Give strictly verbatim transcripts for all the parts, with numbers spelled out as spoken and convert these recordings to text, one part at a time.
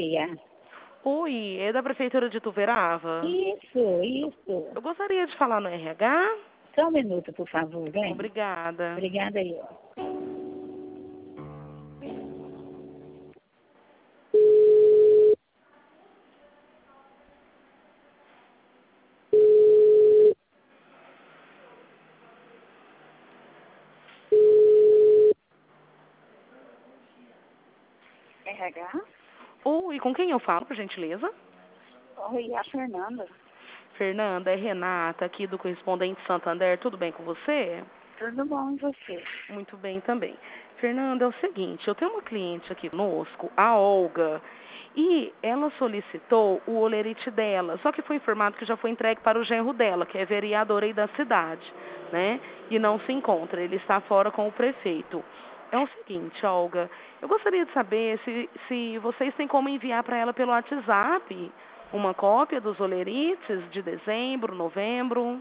Maria. Oi, é da Prefeitura de Ituverava? Isso, isso. Eu gostaria de falar no R H. Só um minuto, por favor, vem. Obrigada. Obrigada aí. R H? Oi, com quem eu falo, por gentileza? Oi, a Fernanda. Fernanda, é Renata, aqui do Correspondente Santander. Tudo bem com você? Tudo bom e você? Muito bem também. Fernanda, é o seguinte, eu tenho uma cliente aqui conosco, a Olga, e ela solicitou o olerite dela, só que foi informado que já foi entregue para o genro dela, que é vereador aí da cidade, né? E não se encontra, ele está fora com o prefeito. É o seguinte, Olga, eu gostaria de saber se, se vocês têm como enviar para ela pelo WhatsApp uma cópia dos olerites de dezembro, novembro.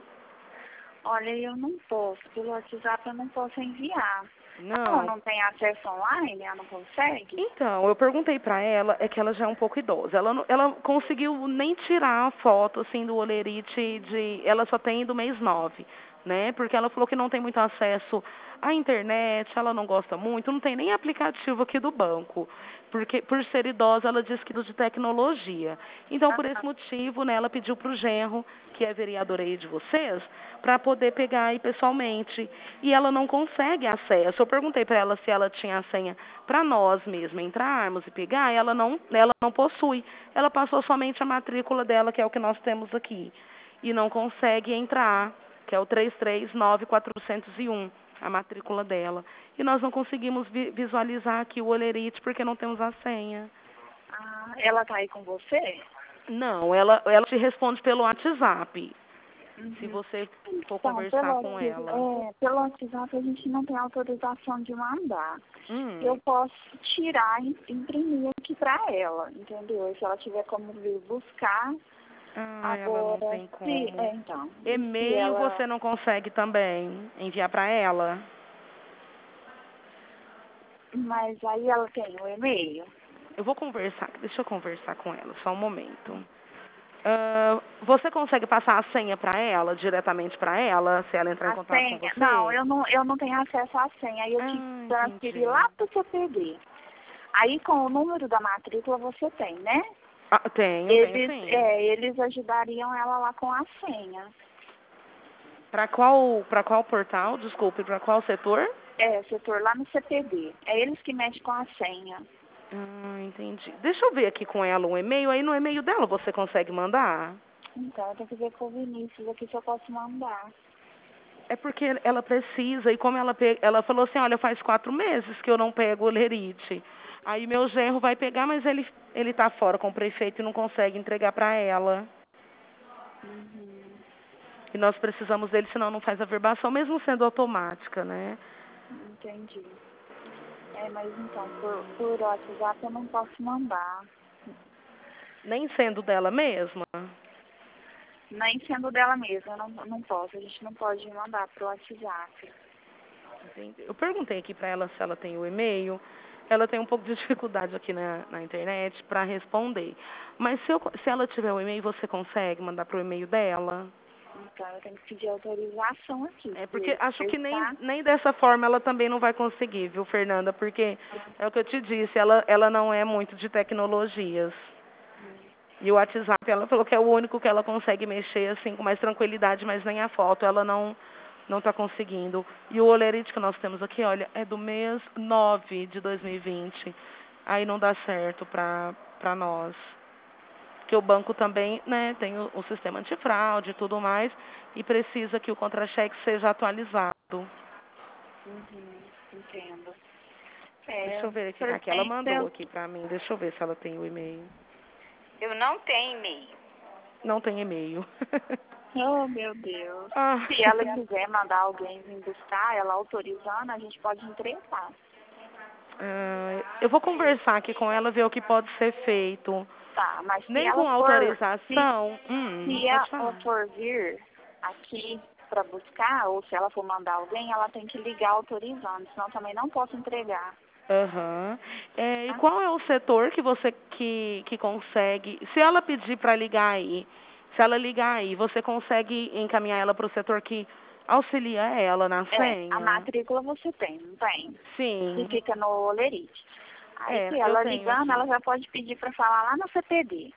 Olha, eu não posso. Pelo WhatsApp eu não posso enviar. Ela Não. não tem acesso online? Ela não consegue? Então, eu perguntei pra ela, é que ela já é um pouco idosa. Ela, não- ela conseguiu nem tirar a foto, assim, do olerite de... Ela só tem do mês nove, né? Porque ela falou que não tem muito acesso à internet, ela não gosta muito, não tem nem aplicativo aqui do banco. Porque, por ser idosa, ela disse que é de tecnologia. Então, por esse motivo, né, ela pediu pro genro, que é vereador aí de vocês, para poder pegar aí pessoalmente. E ela não consegue acesso. Eu perguntei para ela se ela tinha a senha para nós mesmo entrarmos e pegar, ela não, ela não possui. Ela passou somente a matrícula dela, que é o que nós temos aqui. E não consegue entrar, que é o três três nove quatro zero um, a matrícula dela. E nós não conseguimos vi- visualizar aqui o olerite porque não temos a senha. Ah, ela tá aí com você? Não, ela, ela te responde pelo WhatsApp, se Uhum. você for Então, conversar pelo, com WhatsApp- ela. é, pelo WhatsApp a gente não tem autorização de mandar. Hum. Eu posso tirar e imprimir aqui pra ela, entendeu? E se ela tiver como vir buscar, Ah, ela não agora, tem como. se, é, então, e se E-mail ela, você não consegue também enviar para ela? mas aí ela tem o e-mail? Eu vou conversar, deixa eu conversar com ela, só um momento. Ah, você consegue passar a senha para ela, diretamente para ela, se ela entrar em A contato com senha? Não, você? eu não, eu não tenho acesso à senha, aí eu te Ah, transferi entendi. lá pro C P D. Aí com o número da matrícula você tem, né? Ah, tenho, tenho Eles, sim. é, eles ajudariam ela lá com a senha. Para qual, para qual portal, desculpe, para qual setor? É, setor lá no C P D. É eles que mexem com a senha. Ah, entendi. Deixa eu ver aqui com ela um e-mail, aí no e-mail dela você consegue mandar? Então, eu tenho que ver com o Vinícius aqui se eu posso mandar. É porque ela precisa, e como ela, pe... ela falou assim, olha, faz quatro meses que eu não pego o lerite. Aí meu genro vai pegar, mas ele ele tá fora com o prefeito e não consegue entregar para ela. Uhum. E nós precisamos dele, senão não faz a verbação, mesmo sendo automática, né? Entendi. É, mas então, por, por WhatsApp eu não posso mandar. Nem sendo dela mesma. Nem sendo dela mesma, eu não, não posso. A gente não pode mandar pro WhatsApp. Entendi. Eu perguntei aqui para ela se ela tem o e-mail. Ela tem um pouco de dificuldade aqui na, na internet para responder. Mas se, eu, se ela tiver o e-mail, você consegue mandar pro e-mail dela? Então, eu tenho que pedir autorização aqui. É Se porque acho que nem, está... nem dessa forma ela também não vai conseguir, viu, Fernanda? Porque é o que eu te disse, ela, ela não é muito de tecnologias. E o WhatsApp, ela falou que é o único que ela consegue mexer assim com mais tranquilidade, mas nem a foto ela não não está conseguindo. E o olerite que nós temos aqui, olha, é do mês nove de dois mil e vinte. Aí não dá certo para para nós. Porque o banco também, né, tem o, o sistema antifraude e tudo mais, e precisa que o contra-cheque seja atualizado. Uhum, entendo. É, Deixa eu ver aqui. Aqui ela preferência, mandou eu, aqui pra mim. Deixa eu ver se ela tem o e-mail. eu não tenho e-mail. Não tem e-mail. Oh, meu Deus. Ah, Se ela quiser mandar alguém vir buscar, ela autorizando, a gente pode entregar. ah, eu vou conversar aqui com ela, ver o que pode ser feito. Tá, mas se Nem ela com for, se, autorização. Hum, se pode ela falar. for vir aqui para buscar, ou se ela for mandar alguém, ela tem que ligar autorizando, senão também não posso entregar. Aham. É, e Tá? qual é o setor que você que, que consegue. Se ela pedir para ligar aí, se ela ligar aí, você consegue encaminhar ela para o setor que auxilia ela na É, a senha? matrícula você tem, não tem? Que Sim. fica no Olerite. Aí É, se eu ela tenho ligando, ela aqui. já pode pedir para falar lá no C P D.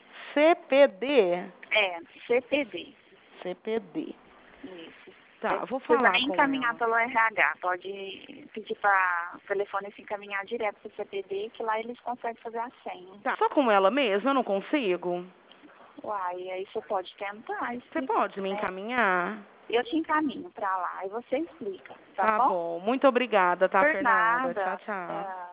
C P D? É, C P D. C P D. Isso. É, Tá, vou precisa falar nem com encaminhar ela. pelo R H. Pode pedir para o telefone se encaminhar direto para o C P D, que lá eles conseguem fazer a senha. Tá, só com ela mesma eu não consigo? Uai, aí você pode tentar, Você explica. pode me É, encaminhar? eu te encaminho para lá e você explica, tá Tá bom? bom. Muito obrigada, tá, Por Fernanda? Tchau, nada. tchau. É.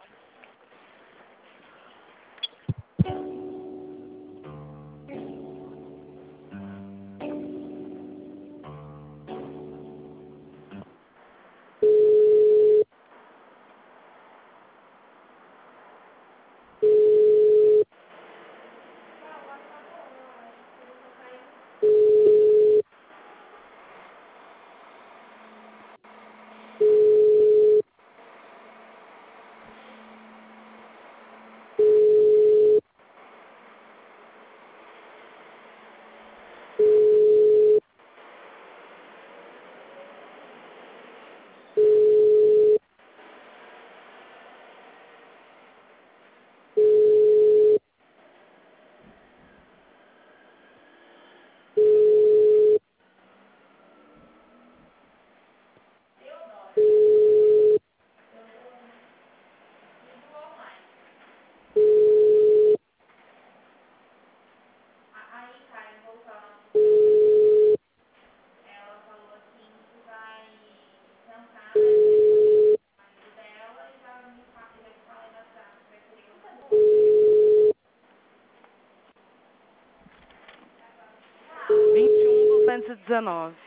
vinte e um, duzentos e dezenove.